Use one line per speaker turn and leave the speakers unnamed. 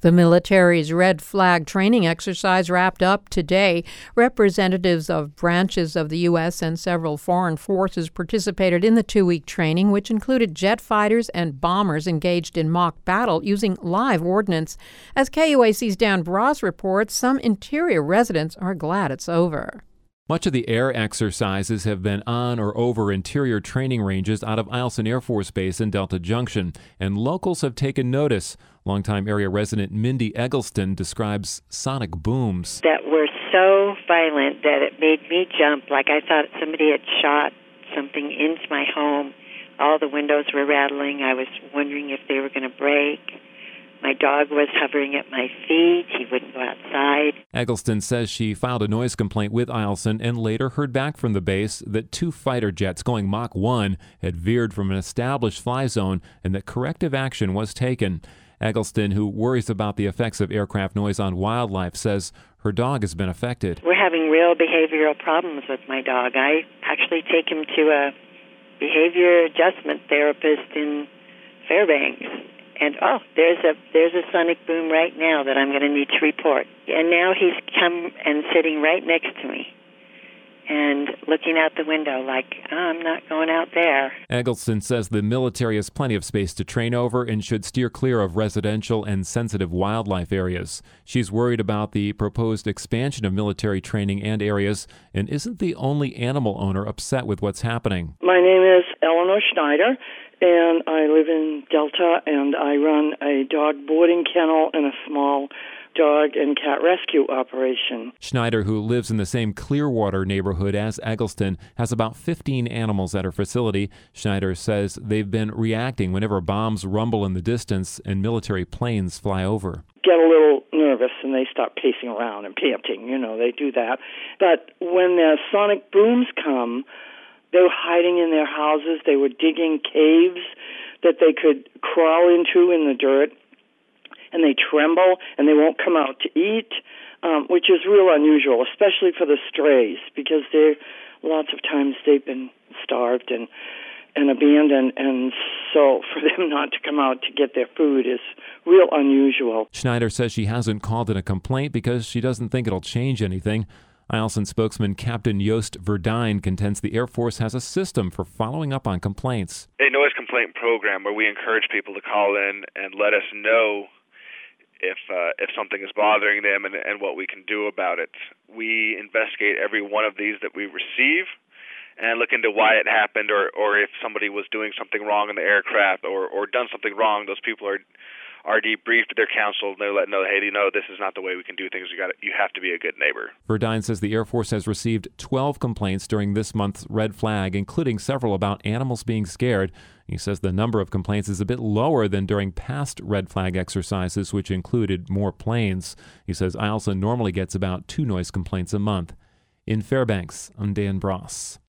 The military's Red Flag training exercise wrapped up today. Representatives of branches of the U.S. and several foreign forces participated in the 2-week training, which included jet fighters and bombers engaged in mock battle using live ordnance. As KUAC's Dan Bras reports, some interior residents are glad it's over.
Much of the air exercises have been on or over interior training ranges out of Eielson Air Force Base in Delta Junction, and locals have taken notice. Longtime area resident Mindy Eggleston describes sonic booms
that were so violent that it made me jump like I thought somebody had shot something into my home. All the windows were rattling. I was wondering if they were going to break. My dog was hovering at my feet. He wouldn't go outside.
Eggleston says she filed a noise complaint with Eielson and later heard back from the base that 2 fighter jets going Mach 1 had veered from an established fly zone and that corrective action was taken. Eggleston, who worries about the effects of aircraft noise on wildlife, says her dog has been affected.
We're having real behavioral problems with my dog. I actually take him to a behavior adjustment therapist in Fairbanks. And, there's a sonic boom right now that I'm going to need to report. And now he's come and sitting right next to me and looking out the window like, I'm not going out there.
Eggleston says the military has plenty of space to train over and should steer clear of residential and sensitive wildlife areas. She's worried about the proposed expansion of military training and areas and isn't the only animal owner upset with what's happening.
My name is Eleanor Schneider, and I live in Delta, and I run a dog boarding kennel and a small dog and cat rescue operation.
Schneider, who lives in the same Clearwater neighborhood as Eggleston, has about 15 animals at her facility. Schneider says they've been reacting whenever bombs rumble in the distance and military planes fly over.
Get a little nervous and they start pacing around and panting. They do that. But when the sonic booms come, they were hiding in their houses. They were digging caves that they could crawl into in the dirt. And they tremble, and they won't come out to eat, which is real unusual, especially for the strays, because lots of times they've been starved and abandoned, and so for them not to come out to get their food is real unusual.
Schneider says she hasn't called in a complaint because she doesn't think it'll change anything. Eielson spokesman Captain Joost Verdijn contends the Air Force has a system for following up on complaints.
A noise complaint program where we encourage people to call in and let us know if something is bothering them and what we can do about it. We investigate every one of these that we receive and look into why it happened or if somebody was doing something wrong in the aircraft or done something wrong. Those people are debriefed to their counsel, and they're letting know, hey, this is not the way we can do things. You have to be a good neighbor.
Verdijn says the Air Force has received 12 complaints during this month's Red Flag, including several about animals being scared. He says the number of complaints is a bit lower than during past Red Flag exercises, which included more planes. He says Eielson normally gets about 2 noise complaints a month. In Fairbanks, I'm Dan Bras.